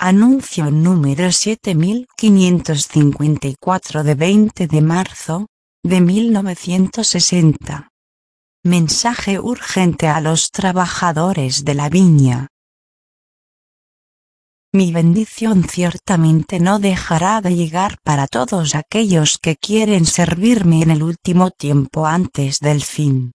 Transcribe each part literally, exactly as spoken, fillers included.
Anuncio número siete mil quinientos cincuenta y cuatro de veinte de marzo de mil novecientos sesenta. Mensaje urgente a los trabajadores de la viña. Mi bendición ciertamente no dejará de llegar para todos aquellos que quieren servirme en el último tiempo antes del fin.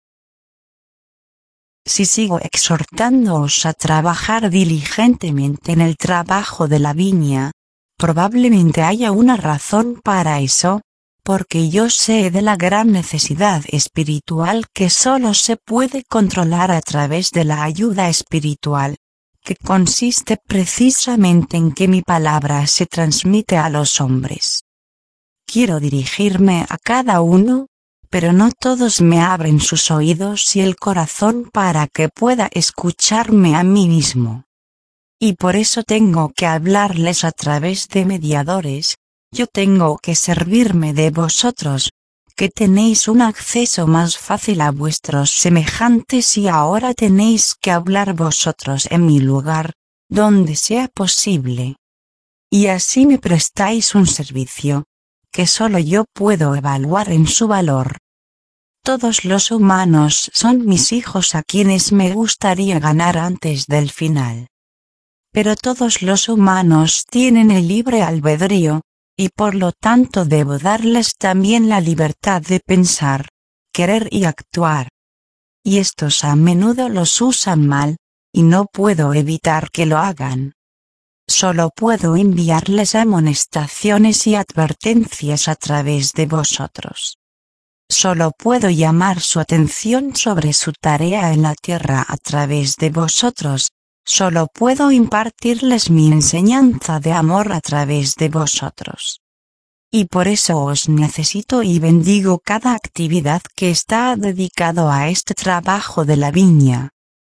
Si sigo exhortándoos a trabajar diligentemente en el trabajo de la viña, probablemente haya una razón para eso, porque yo sé de la gran necesidad espiritual que solo se puede controlar a través de la ayuda espiritual, que consiste precisamente en que mi palabra se transmite a los hombres. Quiero dirigirme a cada uno, pero no todos me abren sus oídos y el corazón para que pueda escucharme a mí mismo. Y por eso tengo que hablarles a través de mediadores. Yo tengo que servirme de vosotros, que tenéis un acceso más fácil a vuestros semejantes y ahora tenéis que hablar vosotros en mi lugar, donde sea posible. Y así me prestáis un servicio, que solo yo puedo evaluar en su valor. Todos los humanos son mis hijos a quienes me gustaría ganar antes del final. Pero todos los humanos tienen el libre albedrío, y por lo tanto debo darles también la libertad de pensar, querer y actuar. Y estos a menudo los usan mal, y no puedo evitar que lo hagan. Solo puedo enviarles amonestaciones y advertencias a través de vosotros. Solo puedo llamar su atención sobre su tarea en la tierra a través de vosotros. Solo puedo impartirles mi enseñanza de amor a través de vosotros. Y por eso os necesito y bendigo cada actividad que está dedicado a este trabajo de la viña.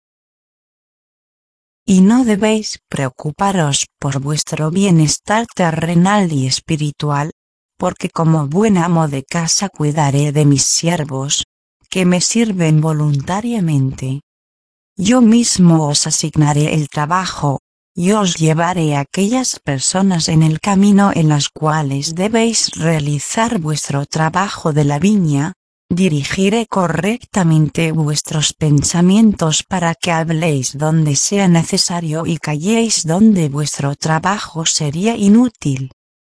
Y no debéis preocuparos por vuestro bienestar terrenal y espiritual, porque como buen amo de casa cuidaré de mis siervos, que me sirven voluntariamente. Yo mismo os asignaré el trabajo, y os llevaré a aquellas personas en el camino en las cuales debéis realizar vuestro trabajo de la viña, dirigiré correctamente vuestros pensamientos para que habléis donde sea necesario y calléis donde vuestro trabajo sería inútil.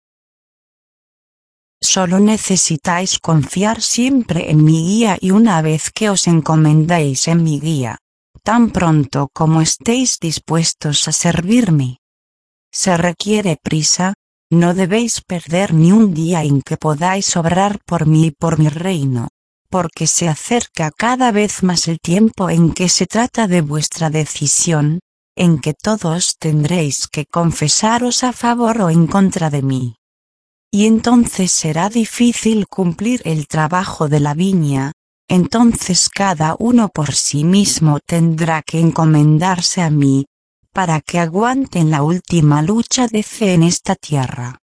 Solo necesitáis confiar siempre en mi guía y una vez que os encomendéis en mi guía, tan pronto como estéis dispuestos a servirme. Se requiere prisa, no debéis perder ni un día en que podáis obrar por mí y por mi reino, porque se acerca cada vez más el tiempo en que se trata de vuestra decisión, en que todos tendréis que confesaros a favor o en contra de mí. Y entonces será difícil cumplir el trabajo de la viña. Entonces cada uno por sí mismo tendrá que encomendarse a mí, para que aguanten la última lucha de fe en esta tierra.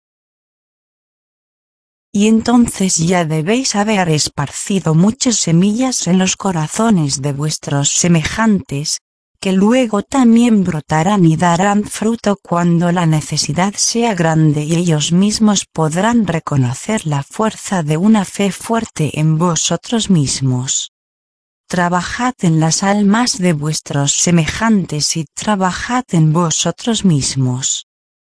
Y entonces ya debéis haber esparcido muchas semillas en los corazones de vuestros semejantes, que luego también brotarán y darán fruto cuando la necesidad sea grande y ellos mismos podrán reconocer la fuerza de una fe fuerte en vosotros mismos. Trabajad en las almas de vuestros semejantes y trabajad en vosotros mismos.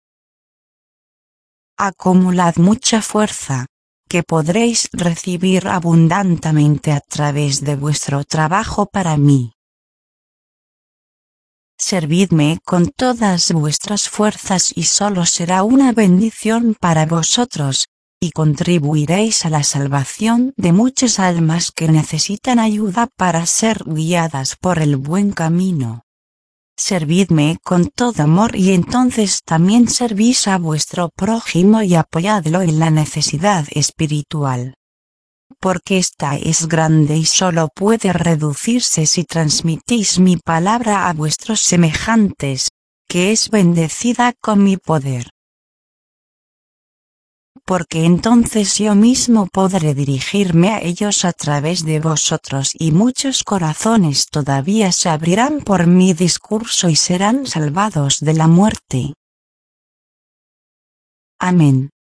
Acumulad mucha fuerza, que podréis recibir abundantemente a través de vuestro trabajo para mí. Servidme con todas vuestras fuerzas y solo será una bendición para vosotros, y contribuiréis a la salvación de muchas almas que necesitan ayuda para ser guiadas por el buen camino. Servidme con todo amor y entonces también servís a vuestro prójimo y apoyadlo en la necesidad espiritual. Porque esta es grande y solo puede reducirse si transmitís mi palabra a vuestros semejantes, que es bendecida con mi poder. Porque entonces yo mismo podré dirigirme a ellos a través de vosotros y muchos corazones todavía se abrirán por mi discurso y serán salvados de la muerte. Amén.